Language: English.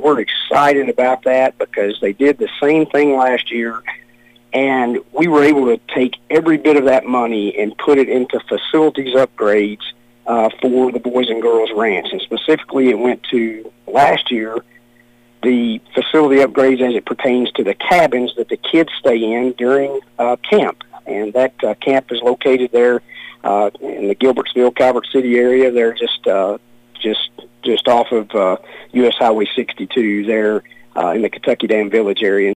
we're excited about that because they did the same thing last year, and we were able to take every bit of that money and put it into facilities upgrades for the Boys and Girls Ranch. And specifically, it went to, last year, the facility upgrades as it pertains to the cabins that the kids stay in during camp. And that camp is located there in the Gilbertsville, Calvert City area. They're just off of U.S. Highway 62 there in the Kentucky Dam Village area.